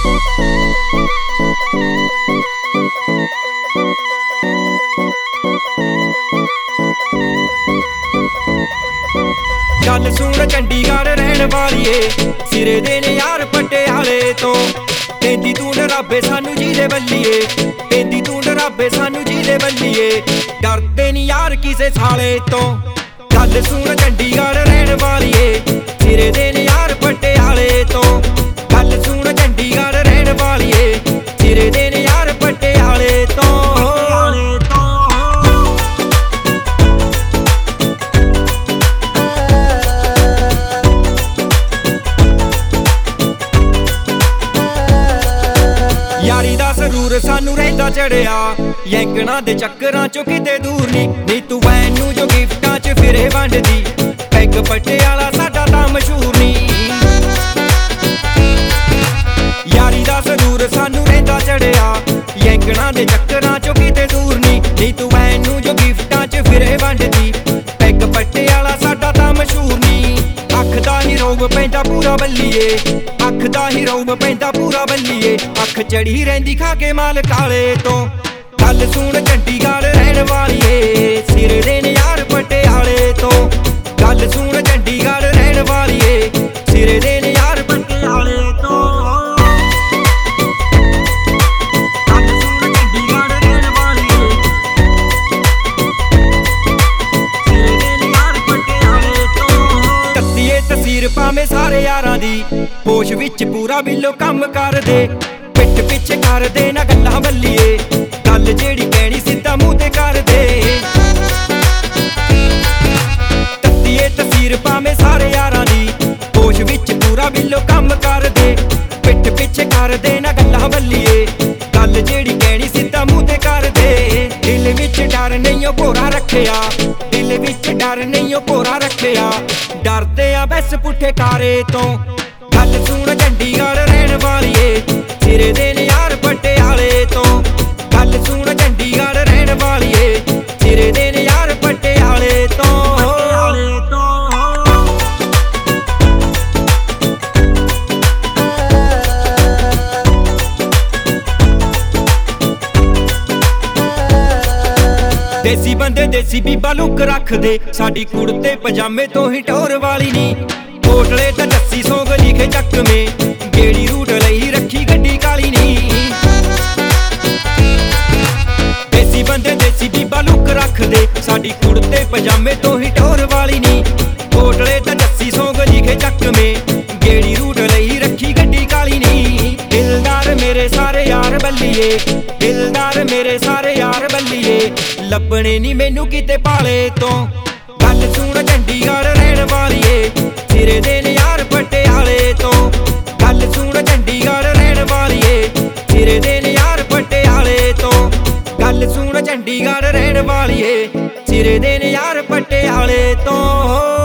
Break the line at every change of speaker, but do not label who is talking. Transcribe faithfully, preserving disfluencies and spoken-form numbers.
गल सुन चंडीगढ़ रहन वालीए, सिरे दे ने यार पटियाले तो। पेंदी तू नराबे सानू जिले बल्लीए, पेंदी तू नराबे सानू जिले बल्लीए। डरदे नी यार किसे साले तो। गल सुन चंडीगढ़ रहन वालीए, सिरे दे ने यार पटियाले तो। गल सुन चंडीगढ़ रहन वालीए, सिरे दे ने यार पटियाले तो। यारी दा सरूर सानू रहिंदा चढ़िया, यंकणा दे चक्करां चों किते दूर नी। नी तू वैनू जो गिफ्टां च फिरे वंडदी, पैग पटियाला साडा तां मशहूर नी। यारी दा सरूर सानू रहिंदा चढ़िया, यंकणा दे चक्करां चों किते दूर नी। नी तू वैनू जो गिफ्टां च फिरे वंडदी, पैग पटियाला साडा तां मशहूर नी। अख दा ही रोब पैंदा पूरा बल्लीए, अख दा ही रोब पैंदा पूरा बल्लीए। अख चढ़ी रहिंदी खा के माल काले तो। गल सुन चंडीगढ़ रहन वालीए, सिरे दे ने यार पटियाले तो। गल सुन चंडीगढ़ रहन वालीए, सिरे दे ने यार पटियाले तो। गल सुन चंडीगढ़ रहन वालीए, सिरे दे ने यार पटियाले तो। कस्सीए तसीर भावें सारे यारां दी, होश विच पूरा बिल्लो कम कर दे। पिठ पिछे कर दे ना गल्लां बल्लीए, गल जेड़ी कहनी सीधा मूंह ते कर दे। तत्तीए तसीर भावें सारे यारां दी, होश विच पूरा बिल्लो कम कर दे। पिठ पिछे कर दे ना गल्लां बल्लीए, गल जेड़ी कहनी सीधा मूंह ते कर दे। दिल विच डर नहीं ओ भोरा रखिया, दिल विच डर नहीं ओ भोरा रखिया। डरदे आ बस पुट्ठे कारे तो। गल सुन चंडीगढ़ रहन वालीए, सिरे दे ने यार पटियाले तो। गल सुन चंडीगढ़ रहन वालीए, सिरे दे ने यार पटियाले तो। देसी बंदे देसी बीबा लुक रख दे, साडी कुड़ते पजामे तो ही टोर वाली नी। कोटले ते दस्सी सौंग लिखे चक में, गेड़ी रूट लई रखी गड्डी काली नी। देसी बंदे देसी बीबा लुक रख दे, साडी कुड़ते पजामे तो ही टोर वाली नी। कोटले ते दस्सी सौंग लिखे चक में, गेड़ी रूट लई रखी गड्डी काली नी। दिलदार मेरे सारे यार बल्लीए, दिलदार मेरे सारे यार बल्लीए। लभणे नी मैनू किते पाले तो। गल सुन चंडीगढ़ रहन वालीए, सिरे दे ने यार पटियाले तो। गल सुन चंडीगढ़ रहन वालीए, सिरे दे ने यार पटियाले तो। गल सुन चंडीगढ़ रहन वालीए, सिरे दे ने यार पटियाले तो।